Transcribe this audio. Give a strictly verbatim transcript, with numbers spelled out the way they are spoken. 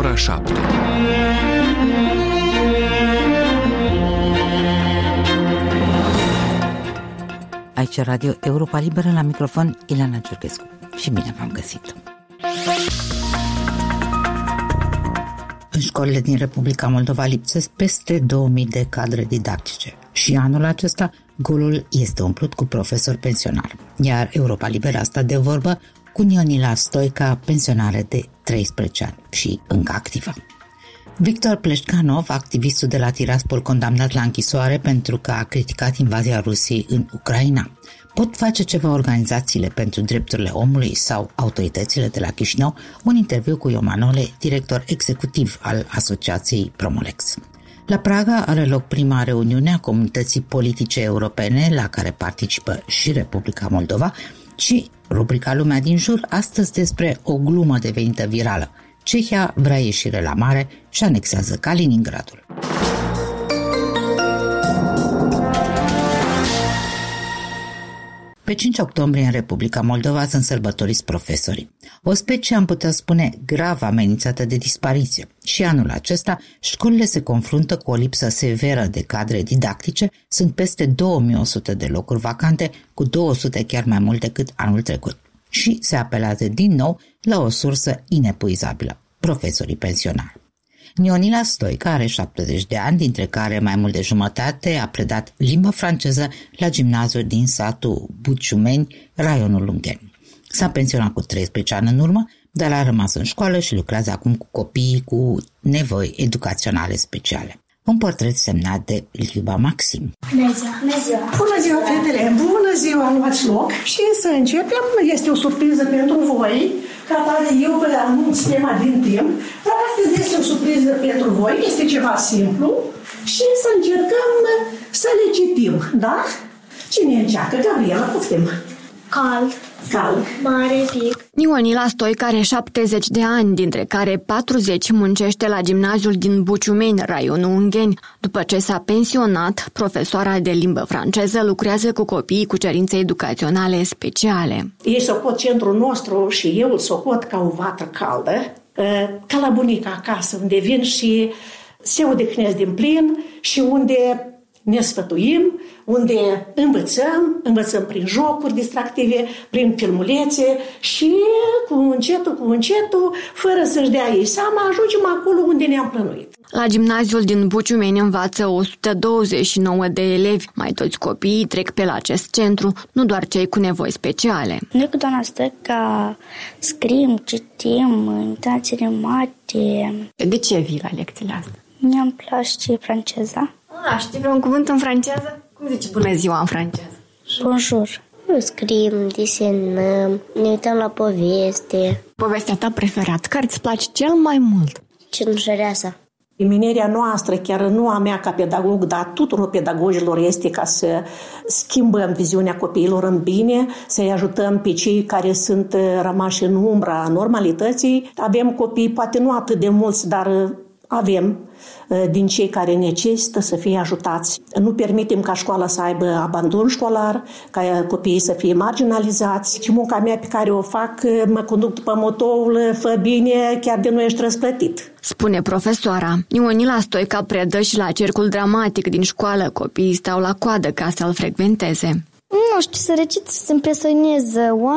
ora șapte. Aici Radio Europa Liberă, la microfon Ileana Giurghescu. Și bine v-am găsit! În școlile din Republica Moldova lipsesc peste două mii de cadre didactice și anul acesta golul este umplut cu profesori pensionari, iar Europa Liberă a stat de vorbă cu Nionila Stoica, pensionară de treisprezece ani și încă activă. Victor Pleșcanov, activistul de la Tiraspol, condamnat la închisoare pentru că a criticat invazia Rusiei în Ucraina. Pot face ceva organizațiile pentru drepturile omului sau autoritățile de la Chișinău? Un interviu cu Io Manole, director executiv al Asociației Promolex. La Praga are loc prima reuniune a comunității politice europene, la care participă și Republica Moldova, și rubrica Lumea din jur, astăzi despre o glumă devenită virală. Cehia vrea ieșire la mare și anexează Kaliningradul. Pe cinci octombrie în Republica Moldova sunt sărbătoriți profesorii. O specie, am putea spune, grav amenințată de dispariție. Și anul acesta, școlile se confruntă cu o lipsă severă de cadre didactice, sunt peste două mii o sută de locuri vacante, cu două sute chiar mai mult decât anul trecut. Și se apelează din nou la o sursă inepuizabilă, profesorii pensionari. Nionila Stoica are șaptezeci de ani, dintre care mai mult de jumătate a predat limba franceză la gimnaziul din satul Buciumeni, raionul Ungheni. S-a pensionat cu treisprezece ani în urmă, dar a rămas în școală și lucrează acum cu copiii cu nevoi educaționale speciale. Un portret semnat de Liuba Maxim. Bună ziua! Bună ziua! Bună ziua, fetele! Bună ziua, luați loc și să începem. Este o surpriză pentru voi. Ca tare eu vă anunț tema din timp, dar astăzi este o surpriză pentru voi. Este ceva simplu și să încercăm să le citim, da? Cine încearcă? Gabriela, poftim! Cald. Cald. Mare pic. Nionila Stoica are șaptezeci de ani, dintre care patruzeci muncește la gimnaziul din Buciumeni, raionul Ungheni. După ce s-a pensionat, profesoara de limbă franceză lucrează cu copiii cu cerințe educaționale speciale. Ei socot centrul nostru și eu îl socot ca o vatră caldă, ca la bunica acasă, unde vin și se odihnesc din plin și unde ne sfătuim, unde învățăm, învățăm prin jocuri distractive, prin filmulețe și cu încetul, cu încetul, fără să-și dea ei seama, ajungem acolo unde ne-am plănuit. La gimnaziul din Buciumeni învață o sută douăzeci și nouă de elevi. Mai toți copiii trec pe la acest centru, nu doar cei cu nevoi speciale. Noi cu doamna Stoica scriem, citim, imitațiile mate. De ce vii la lecțiile astea? Mi-am place franceza. Ah, știi vreun cuvânt în franceză? Cum zici bună ziua în franceză? Bonjour. Scriem, desenăm, ne uităm la poveste. Povestea ta preferată, care îți place cel mai mult? Cinușăreasa. Menirea noastră, chiar nu a mea ca pedagog, dar tuturor pedagogilor, este ca să schimbăm viziunea copiilor în bine, să-i ajutăm pe cei care sunt rămași în umbra normalității. Avem copii, poate nu atât de mulți, dar avem din cei care necesită să fie ajutați. Nu permitem ca școala să aibă abandon școlar, ca copiii să fie marginalizați. Și munca mea pe care o fac, mă conduc după motoul fă bine, chiar de nu ești răsplătit. Spune profesoara. Nionila Stoica predă și la cercul dramatic din școală. Copiii stau la coadă ca să-l frecventeze. Nu știu să recit, să impresionez